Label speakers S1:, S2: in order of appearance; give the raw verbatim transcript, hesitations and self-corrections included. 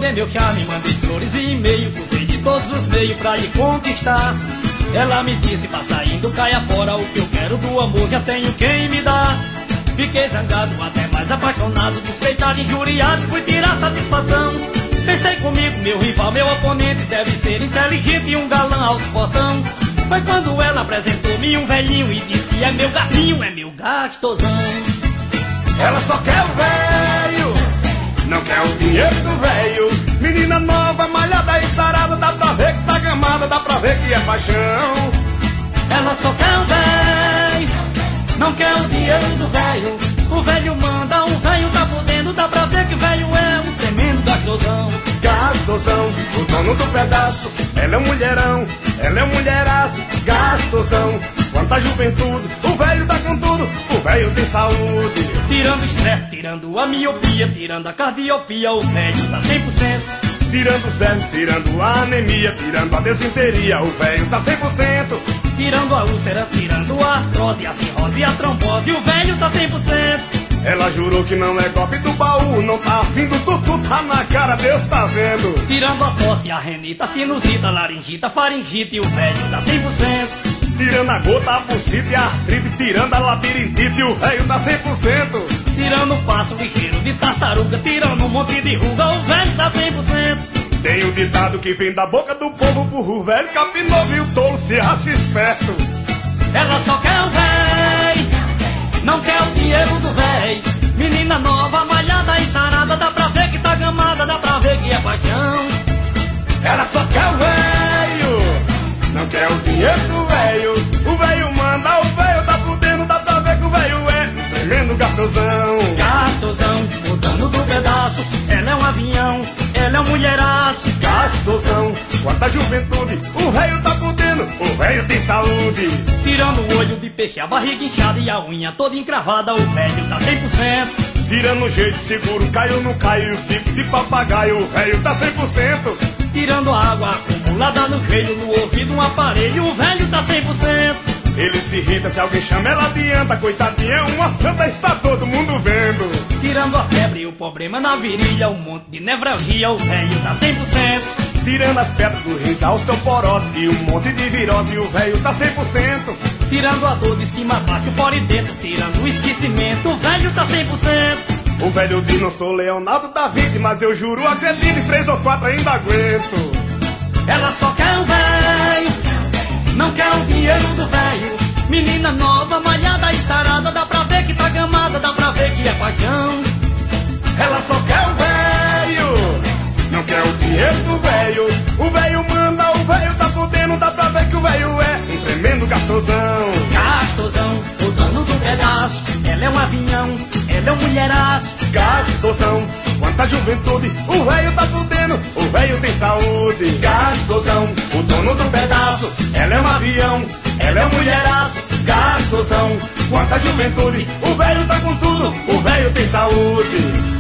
S1: joguei meu charme, mandei flores e e-mail, usei de todos os meios pra lhe conquistar. Ela me disse, tá saindo, caia fora, o que eu quero do amor já tenho quem me dá. Fiquei zangado, até mais apaixonado, despeitado, injuriado, fui tirar satisfação. Pensei comigo, meu rival, meu oponente, deve ser inteligente e um galã alto portão. Foi quando ela apresentou-me um velhinho e disse, é meu gatinho, é meu gastosão.
S2: Ela só quer o velho, não quer o dinheiro do velho. Menina nova, malhada e sarada, dá pra ver que tá gamada, dá pra ver que é paixão.
S1: Ela só quer o velho, não quer o dinheiro do velho. O velho manda, o velho tá podendo, dá pra ver que o velho é um tremendo gastosão.
S2: Gastosão, o dono do pedaço, ela é um mulherão, ela é um mulheraço. Gastosão, quanta juventude, o velho tá com tudo, o velho tem saúde.
S1: Tirando o estresse, tirando a miopia, tirando a cardiopia, o velho tá cem por cento.
S2: Tirando os vermes, tirando a anemia, tirando a desinteria, o velho tá cem por cento.
S1: Tirando a úlcera, tirando a artrose, a cirrose e a trombose, o velho tá cem por cento.
S2: Ela jurou que não é golpe do baú, não tá afim do tutu, tá na cara, Deus tá vendo.
S1: Tirando a tosse, a renita, a sinusita, a laringita, a faringite, o velho tá cem por cento.
S2: Tirando a gota, a bucite e a artrite, tirando a labirintite, o velho tá cem por cento.
S1: Tirando o passo ligeiro de tartaruga, tirando um monte de ruga, o velho tá cem por cento.
S2: Tem um ditado que vem da boca do povo, burro velho, capinoso e o tolo se acha esperto.
S1: Ela só quer o véi, não quer o dinheiro do véi. Menina nova, malhada e sarada, dá pra ver que tá gamada, dá pra ver que é paixão.
S2: Ela só quer o velho, não quer o dinheiro do velho. O velho manda, o velho tá podendo, dá pra ver que o velho é um tremendo gastosão.
S1: Gastosão, o dono do pedaço, ela é um avião, ela é um mulheraço.
S2: Gastosão, quanta juventude, o velho tá podendo, o velho tem saúde.
S1: Tirando o olho de peixe, a barriga inchada e a unha toda encravada, o velho tá cem por cento.
S2: Tirando o jeito seguro, caiu, não caiu, os tipos de papagaio, o velho tá cem por cento.
S1: Tirando a água acumulada no joelho, no ouvido, um aparelho, o velho tá cem por cento.
S2: Ele se irrita se alguém chama, ela adianta, coitadinha, é uma santa, está todo mundo vendo.
S1: Tirando a febre e o problema na virilha, um monte de nevralgia, o velho tá cem por cento.
S2: Tirando as pedras do rins, a osteoporose e um monte de virose, o velho tá cem por cento.
S1: Tirando a dor de cima a baixo, fora e dentro, tirando o esquecimento, o velho tá cem por cento.
S2: O velho diz, não sou Leonardo da Vinci, mas eu juro, acredito, em três ou quatro ainda aguento.
S1: Ela só quer o velho, não quer o dinheiro do velho. Menina nova, malhada e sarada, dá pra ver que tá gamada, dá pra ver que é paixão.
S2: Ela só quer o velho, não quer o dinheiro do velho. O velho manda, o velho tá podendo, dá pra ver que o velho é um tremendo gastosão.
S1: Gastosão, o dono do pedaço, ela é um avião, ela é um mulheraço.
S2: Gastosão, quanta juventude, o velho tá podendo, o velho tem saúde. Gastosão, o dono do pedaço, ela é um avião, ela é um mulheraço. Gastosão, quanta juventude, o velho tá com tudo, o velho tem saúde.